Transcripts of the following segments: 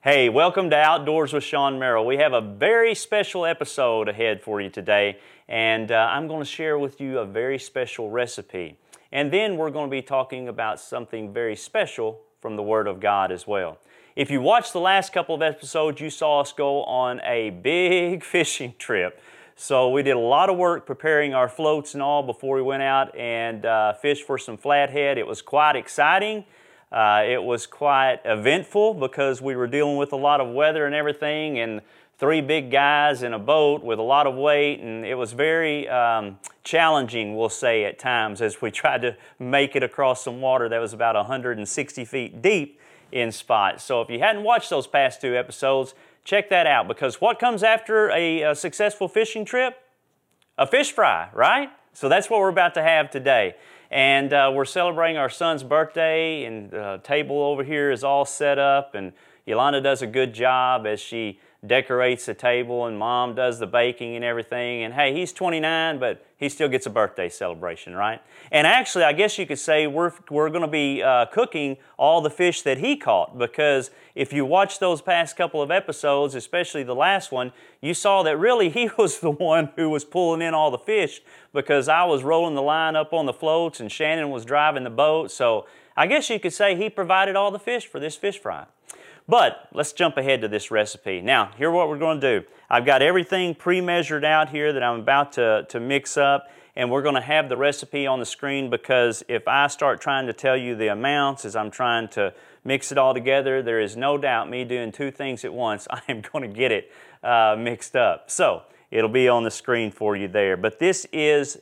Hey, welcome to Outdoors with Sean Merrill. We have a very special episode ahead for you today, and I'm going to share with you a very special recipe. And then we're going to be talking about something very special from the Word of God as well. If you watched the last couple of episodes, you saw us go on a big fishing trip. So we did a lot of work preparing our floats and all before we went out and fished for some flathead. It was quite exciting. It was quite eventful because we were dealing with a lot of weather and everything, and three big guys in a boat with a lot of weight, and it was very challenging, we'll say, at times as we tried to make it across some water that was about 160 feet deep in spots. So if you hadn't watched those past two episodes, check that out, because what comes after a successful fishing trip? A fish fry, right? So that's what we're about to have today. And we're celebrating our son's birthday, and the table over here is all set up, and Yolanda does a good job as she decorates the table, and Mom does the baking and everything. And hey, he's 29, but he still gets a birthday celebration, right? And actually, I guess you could say we're going to be cooking all the fish that he caught, because if you watch those past couple of episodes, especially the last one, you saw that really he was the one who was pulling in all the fish, because I was rolling the line up on the floats and Shannon was driving the boat. So I guess you could say he provided all the fish for this fish fry. But let's jump ahead to this recipe. Now, here's what we're going to do. I've got everything pre-measured out here that I'm about to mix up, and we're going to have the recipe on the screen, because if I start trying to tell you the amounts as I'm trying to mix it all together, there is no doubt me doing two things at once, I am going to get it mixed up. So it'll be on the screen for you there. But this is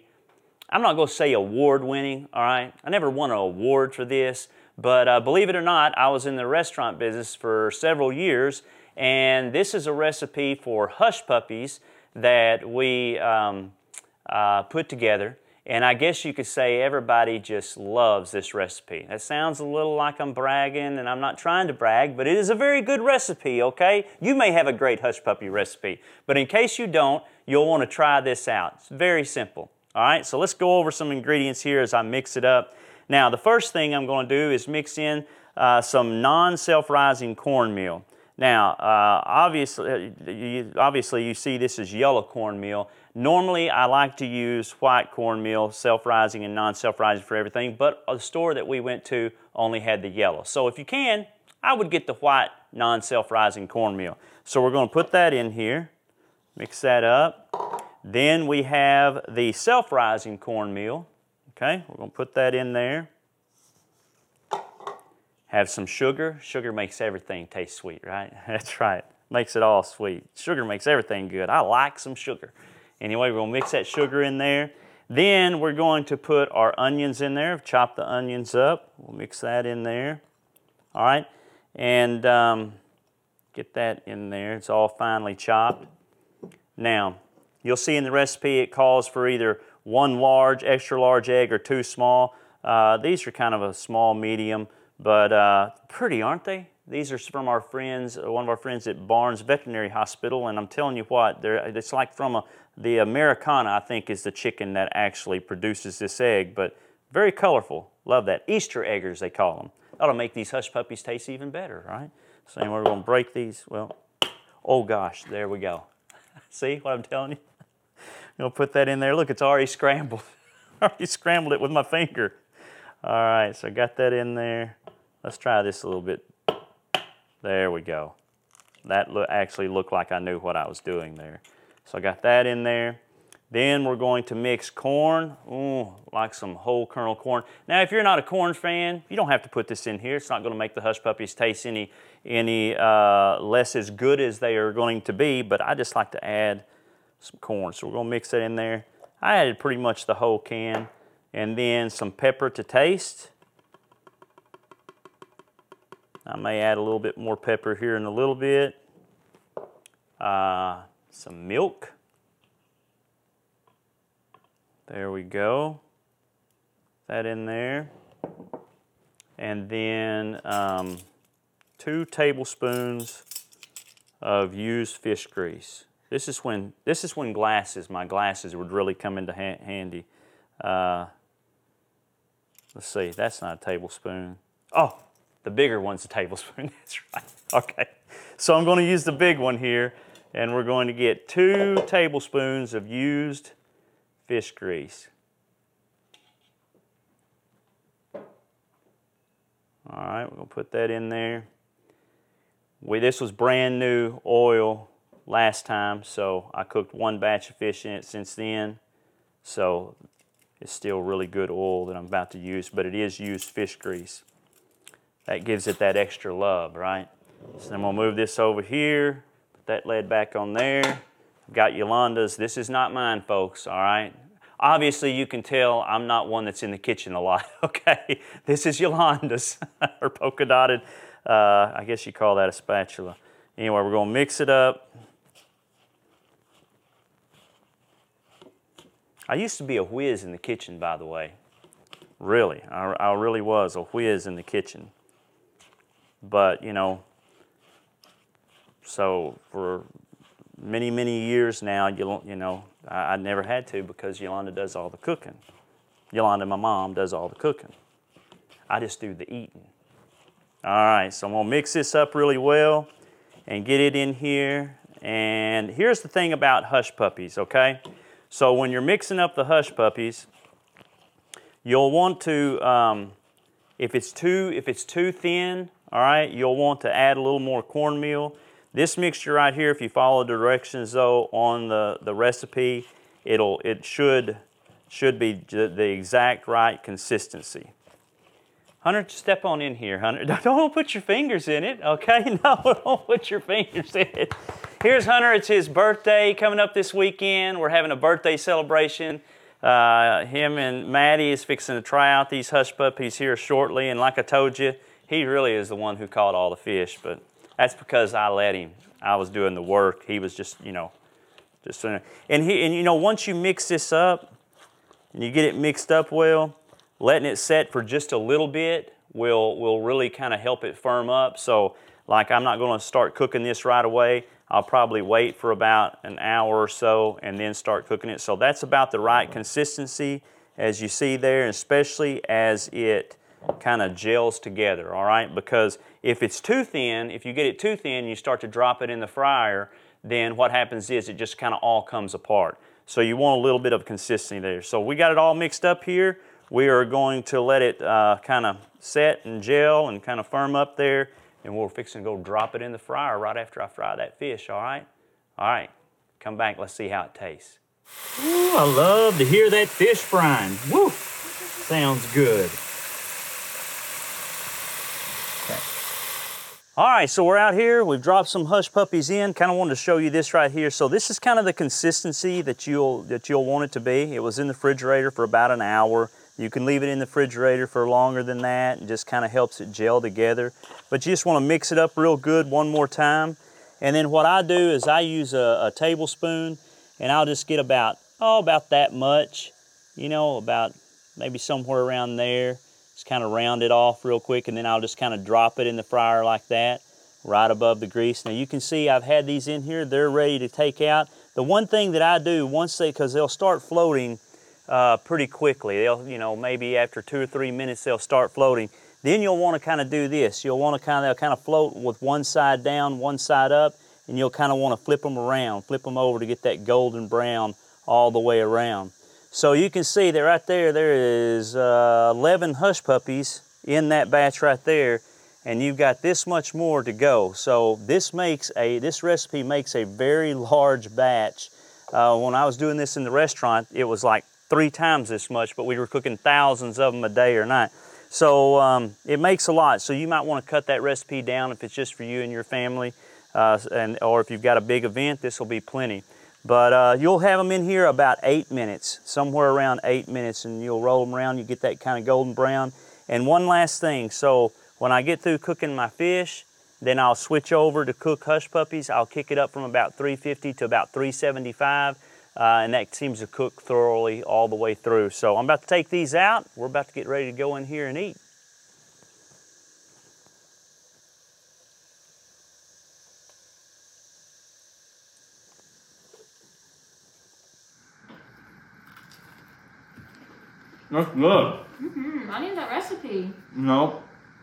I'm not going to say award-winning, all right? I never won an award for this. But believe it or not, I was in the restaurant business for several years, and this is a recipe for hush puppies that we put together. And I guess you could say everybody just loves this recipe. That sounds a little like I'm bragging, and I'm not trying to brag, but it is a very good recipe, okay? You may have a great hush puppy recipe, but in case you don't, you'll want to try this out. It's very simple, all right? So let's go over some ingredients here as I mix it up. Now, the first thing I'm going to do is mix in some non-self-rising cornmeal. Now, obviously you see this is yellow cornmeal. Normally, I like to use white cornmeal, self-rising and non-self-rising for everything, but the store that we went to only had the yellow. So if you can, I would get the white non-self-rising cornmeal. So we're going to put that in here, mix that up. Then we have the self-rising cornmeal. Okay, we're going to put that in there. Have some sugar. Sugar makes everything taste sweet, right? That's right. Makes it all sweet. Sugar makes everything good. I like some sugar. Anyway, we're going to mix that sugar in there. Then we're going to put our onions in there. Chop the onions up. We'll mix that in there. All right, and get that in there. It's all finely chopped. Now, you'll see in the recipe it calls for either one large, extra large egg or two small. These are kind of a small, medium, but pretty, aren't they? These are from our friends, one of our friends at Barnes Veterinary Hospital, and I'm telling you what, it's like from the Americana, I think, is the chicken that actually produces this egg, but very colorful. Love that. Easter eggers, they call them. That'll make these hush puppies taste even better, right? So anyway, we're going to break these. Well, oh gosh, there we go. See what I'm telling you? I'm going to put that in there. Look, it's already scrambled. I already scrambled it with my finger. All right, so I got that in there. Let's try this a little bit. There we go. That actually looked like I knew what I was doing there. So I got that in there. Then we're going to mix corn. Ooh, like some whole kernel corn. Now, if you're not a corn fan, you don't have to put this in here. It's not going to make the hush puppies taste any less as good as they are going to be, but I just like to add some corn. So we're going to mix that in there. I added pretty much the whole can. And then some pepper to taste. I may add a little bit more pepper here in a little bit. Some milk. There we go. That in there. And then 2 tablespoons of used fish grease. This is when my glasses would really come into handy. Let's see, that's not a tablespoon. Oh, The bigger one's a tablespoon. That's right. Okay. So I'm going to use the big one here, and we're going to get 2 tablespoons of used fish grease. All right, we're going to put that in there. This was brand new oil last time, so I cooked 1 batch of fish in it since then. So it's still really good oil that I'm about to use, but it is used fish grease. That gives it that extra love, right? So I'm going to move this over here, put that lid back on there. I've got Yolanda's. This is not mine, folks, all right? Obviously, you can tell I'm not one that's in the kitchen a lot, okay? This is Yolanda's, her polka dotted, I guess you call that a spatula. Anyway, we're going to mix it up. I used to be a whiz in the kitchen, by the way. Really, I really was a whiz in the kitchen. But, you know, so for many, many years now, you know, I never had to because Yolanda does all the cooking. Yolanda, my mom, does all the cooking. I just do the eating. All right, so I'm going to mix this up really well and get it in here. And here's the thing about hush puppies, okay? So when you're mixing up the hush puppies, you'll want to, if it's too thin, all right, you'll want to add a little more cornmeal. This mixture right here, if you follow the directions though on the recipe, it should be the exact right consistency. Hunter, step on in here, Hunter. Don't put your fingers in it, okay? No, don't put your fingers in it. Here's Hunter. It's his birthday coming up this weekend. We're having a birthday celebration. Him and Maddie is fixing to try out these hush puppies here shortly. And like I told you, he really is the one who caught all the fish. But that's because I let him. I was doing the work. He was just, you know, and you know, once you mix this up and you get it mixed up well, letting it set for just a little bit will really kind of help it firm up. So like I'm not going to start cooking this right away. I'll probably wait for about an hour or so and then start cooking it. So that's about the right consistency as you see there, especially as it kind of gels together, all right? Because if it's too thin, if you get it too thin and you start to drop it in the fryer, then what happens is it just kind of all comes apart. So you want a little bit of consistency there. So we got it all mixed up here. We are going to let it kind of set and gel and kind of firm up there, and we're fixing to go drop it in the fryer right after I fry that fish, all right? All right, come back, let's see how it tastes. Ooh, I love to hear that fish frying. Woo, sounds good. Okay. All right, so we're out here. We've dropped some hush puppies in. Kind of wanted to show you this right here. So this is kind of the consistency that you'll want it to be. It was in the refrigerator for about an hour. You can leave it in the refrigerator for longer than that. It just kind of helps it gel together. But you just want to mix it up real good one more time. And then what I do is I use a tablespoon, and I'll just get about that much, you know, about maybe somewhere around there. Just kind of round it off real quick, and then I'll just kind of drop it in the fryer like that, right above the grease. Now you can see I've had these in here. They're ready to take out. The one thing that I do because they'll start floating pretty quickly. They'll, you know, maybe after 2 or 3 minutes they'll start floating. Then you'll want to kind of do this. You'll want to they'll kind of float with one side down, one side up, and you'll kind of want to flip them around, flip them over to get that golden brown all the way around. So you can see that right there is 11 hush puppies in that batch right there, and you've got this much more to go. So this recipe makes a very large batch. When I was doing this in the restaurant, it was like 3 times this much, but we were cooking thousands of them a day or night. So it makes a lot. So you might want to cut that recipe down if it's just for you and your family, or if you've got a big event, this will be plenty. But you'll have them in here about 8 minutes, somewhere around 8 minutes, and you'll roll them around. You get that kind of golden brown. And one last thing, so when I get through cooking my fish, then I'll switch over to cook hush puppies. I'll kick it up from about 350 to about 375. And that seems to cook thoroughly all the way through. So I'm about to take these out. We're about to get ready to go in here and eat. That's good. I need that recipe. Nope.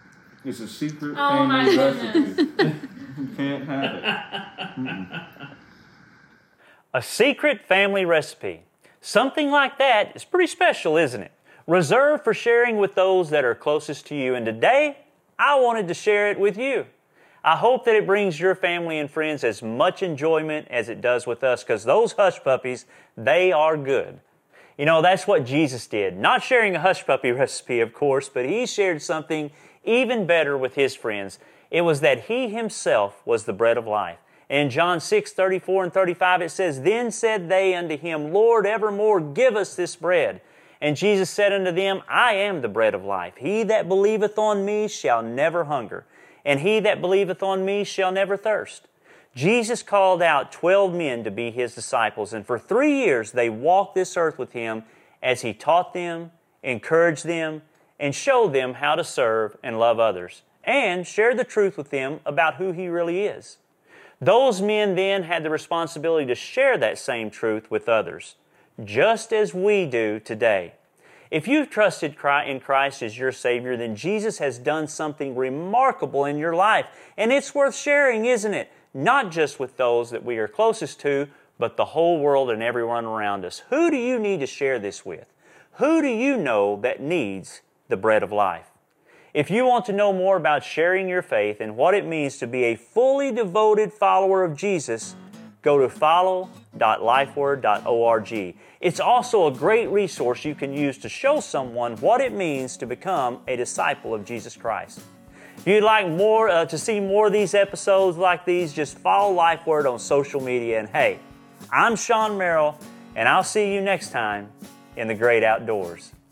It's a secret Oh, my family goodness. recipe. You can't have it. A secret family recipe. Something like that is pretty special, isn't it? Reserved for sharing with those that are closest to you. And today, I wanted to share it with you. I hope that it brings your family and friends as much enjoyment as it does with us, because those hush puppies, they are good. You know, that's what Jesus did. Not sharing a hush puppy recipe, of course, but He shared something even better with His friends. It was that He Himself was the bread of life. In John 6:34 and 35, it says, "Then said they unto Him, Lord, evermore give us this bread. And Jesus said unto them, I am the bread of life. He that believeth on me shall never hunger, and he that believeth on me shall never thirst." Jesus called out 12 men to be His disciples, and for 3 years they walked this earth with Him as He taught them, encouraged them, and showed them how to serve and love others, and shared the truth with them about who He really is. Those men then had the responsibility to share that same truth with others, just as we do today. If you've trusted in Christ as your Savior, then Jesus has done something remarkable in your life, and it's worth sharing, isn't it? Not just with those that we are closest to, but the whole world and everyone around us. Who do you need to share this with? Who do you know that needs the bread of life? If you want to know more about sharing your faith and what it means to be a fully devoted follower of Jesus, go to follow.lifeword.org. It's also a great resource you can use to show someone what it means to become a disciple of Jesus Christ. If you'd like to see more of these episodes like these, just follow LifeWord on social media. And hey, I'm Sean Merrill, and I'll see you next time in the great outdoors.